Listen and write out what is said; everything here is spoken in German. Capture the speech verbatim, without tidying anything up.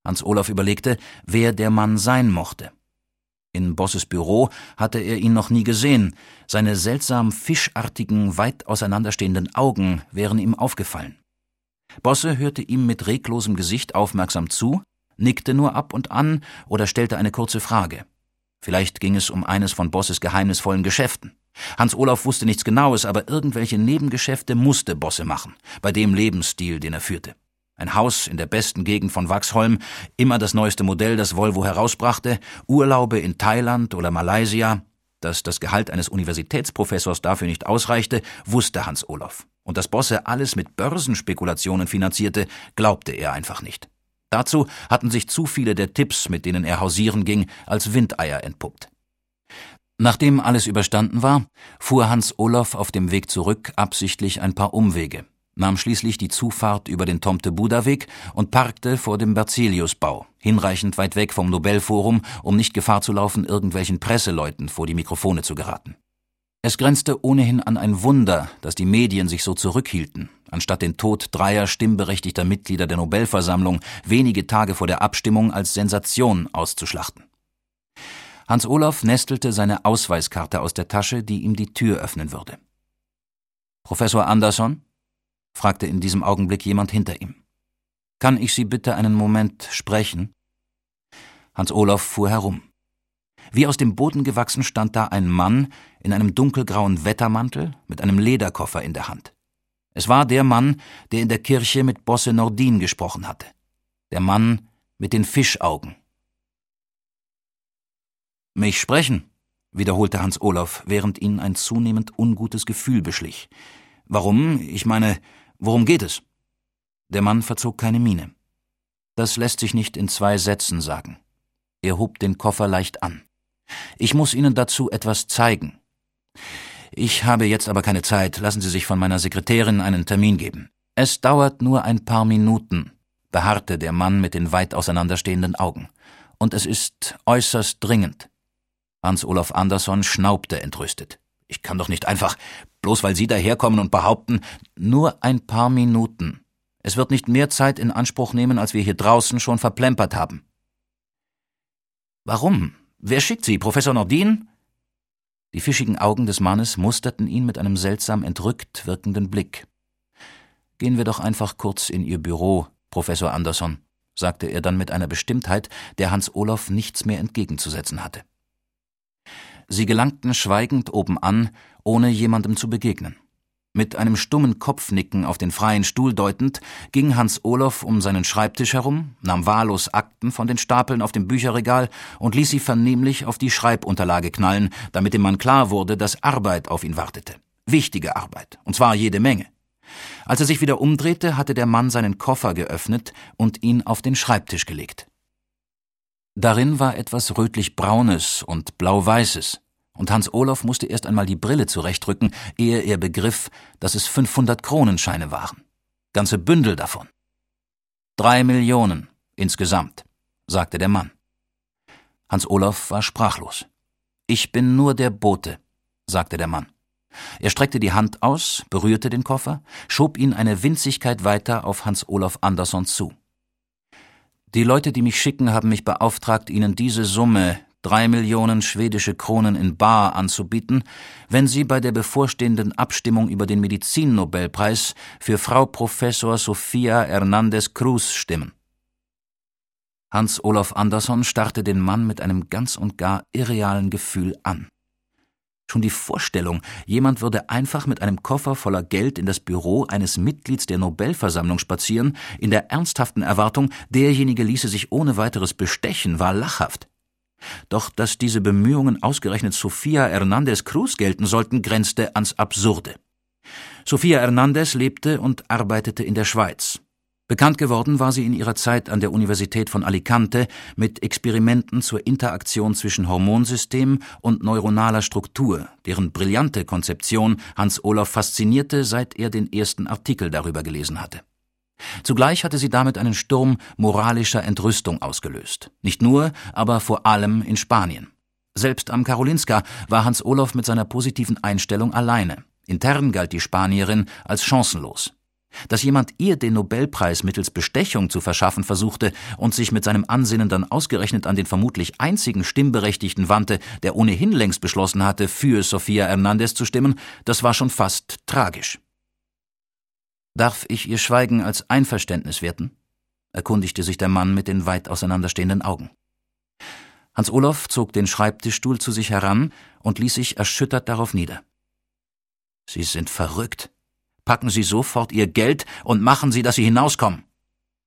Hans Olaf überlegte, wer der Mann sein mochte. In Bosses Büro hatte er ihn noch nie gesehen. Seine seltsam fischartigen, weit auseinanderstehenden Augen wären ihm aufgefallen. Bosse hörte ihm mit reglosem Gesicht aufmerksam zu, nickte nur ab und an oder stellte eine kurze Frage. Vielleicht ging es um eines von Bosses geheimnisvollen Geschäften. Hans Olaf wusste nichts Genaues, aber irgendwelche Nebengeschäfte musste Bosse machen, bei dem Lebensstil, den er führte. Ein Haus in der besten Gegend von Waxholm, immer das neueste Modell, das Volvo herausbrachte, Urlaube in Thailand oder Malaysia. Dass das Gehalt eines Universitätsprofessors dafür nicht ausreichte, wusste Hans Olaf. Und dass Bosse alles mit Börsenspekulationen finanzierte, glaubte er einfach nicht. Dazu hatten sich zu viele der Tipps, mit denen er hausieren ging, als Windeier entpuppt. Nachdem alles überstanden war, fuhr Hans Olaf auf dem Weg zurück absichtlich ein paar Umwege, nahm schließlich die Zufahrt über den Tomte-Buda-Weg und parkte vor dem Berzelius-Bau, hinreichend weit weg vom Nobelforum, um nicht Gefahr zu laufen, irgendwelchen Presseleuten vor die Mikrofone zu geraten. Es grenzte ohnehin an ein Wunder, dass die Medien sich so zurückhielten, anstatt den Tod dreier stimmberechtigter Mitglieder der Nobelversammlung wenige Tage vor der Abstimmung als Sensation auszuschlachten. Hans Olaf nestelte seine Ausweiskarte aus der Tasche, die ihm die Tür öffnen würde. »Professor Andersson?« fragte in diesem Augenblick jemand hinter ihm. »Kann ich Sie bitte einen Moment sprechen?« Hans Olaf fuhr herum. Wie aus dem Boden gewachsen stand da ein Mann in einem dunkelgrauen Wettermantel mit einem Lederkoffer in der Hand. Es war der Mann, der in der Kirche mit Bosse Nordin gesprochen hatte. Der Mann mit den Fischaugen. »Mich sprechen«, wiederholte Hans Olaf, während ihn ein zunehmend ungutes Gefühl beschlich. »Warum? Ich meine, worum geht es?« Der Mann verzog keine Miene. »Das lässt sich nicht in zwei Sätzen sagen.« Er hob den Koffer leicht an. »Ich muss Ihnen dazu etwas zeigen.« »Ich habe jetzt aber keine Zeit. Lassen Sie sich von meiner Sekretärin einen Termin geben.« »Es dauert nur ein paar Minuten«, beharrte der Mann mit den weit auseinanderstehenden Augen. »Und es ist äußerst dringend.« Hans Olaf Andersson schnaubte entrüstet. »Ich kann doch nicht einfach, bloß weil Sie daherkommen und behaupten, nur ein paar Minuten. Es wird nicht mehr Zeit in Anspruch nehmen, als wir hier draußen schon verplempert haben.« »Warum? Wer schickt Sie, Professor Nordin?« Die fischigen Augen des Mannes musterten ihn mit einem seltsam entrückt wirkenden Blick. »Gehen wir doch einfach kurz in Ihr Büro, Professor Andersson«, sagte er dann mit einer Bestimmtheit, der Hans Olaf nichts mehr entgegenzusetzen hatte. Sie gelangten schweigend oben an, ohne jemandem zu begegnen. Mit einem stummen Kopfnicken auf den freien Stuhl deutend, ging Hans Olaf um seinen Schreibtisch herum, nahm wahllos Akten von den Stapeln auf dem Bücherregal und ließ sie vernehmlich auf die Schreibunterlage knallen, damit dem Mann klar wurde, dass Arbeit auf ihn wartete. Wichtige Arbeit, und zwar jede Menge. Als er sich wieder umdrehte, hatte der Mann seinen Koffer geöffnet und ihn auf den Schreibtisch gelegt. Darin war etwas rötlich-braunes und blau-weißes, und Hans Olaf musste erst einmal die Brille zurechtrücken, ehe er begriff, dass es fünfhundert-Kronenscheine waren. Ganze Bündel davon. Drei Millionen insgesamt, sagte der Mann. Hans Olaf war sprachlos. »Ich bin nur der Bote«, sagte der Mann. Er streckte die Hand aus, berührte den Koffer, schob ihn eine Winzigkeit weiter auf Hans Olaf Andersson zu. »Die Leute, die mich schicken, haben mich beauftragt, Ihnen diese Summe, drei Millionen schwedische Kronen in bar anzubieten, wenn Sie bei der bevorstehenden Abstimmung über den Medizinnobelpreis für Frau Professor Sophia Hernandez Cruz stimmen.« Hans Olaf Andersson starrte den Mann mit einem ganz und gar irrealen Gefühl an. Schon die Vorstellung, jemand würde einfach mit einem Koffer voller Geld in das Büro eines Mitglieds der Nobelversammlung spazieren, in der ernsthaften Erwartung, derjenige ließe sich ohne weiteres bestechen, war lachhaft. Doch dass diese Bemühungen ausgerechnet Sophia Hernandez Cruz gelten sollten, grenzte ans Absurde. Sophia Hernandez lebte und arbeitete in der Schweiz. Bekannt geworden war sie in ihrer Zeit an der Universität von Alicante mit Experimenten zur Interaktion zwischen Hormonsystem und neuronaler Struktur, deren brillante Konzeption Hans Olaf faszinierte, seit er den ersten Artikel darüber gelesen hatte. Zugleich hatte sie damit einen Sturm moralischer Entrüstung ausgelöst. Nicht nur, aber vor allem in Spanien. Selbst am Karolinska war Hans Olaf mit seiner positiven Einstellung alleine. Intern galt die Spanierin als chancenlos. Dass jemand ihr den Nobelpreis mittels Bestechung zu verschaffen versuchte und sich mit seinem Ansinnen dann ausgerechnet an den vermutlich einzigen Stimmberechtigten wandte, der ohnehin längst beschlossen hatte, für Sofia Hernandez zu stimmen, das war schon fast tragisch. »Darf ich Ihr Schweigen als Einverständnis werten?« erkundigte sich der Mann mit den weit auseinanderstehenden Augen. Hans Olof zog den Schreibtischstuhl zu sich heran und ließ sich erschüttert darauf nieder. »Sie sind verrückt. Packen Sie sofort Ihr Geld und machen Sie, dass Sie hinauskommen.«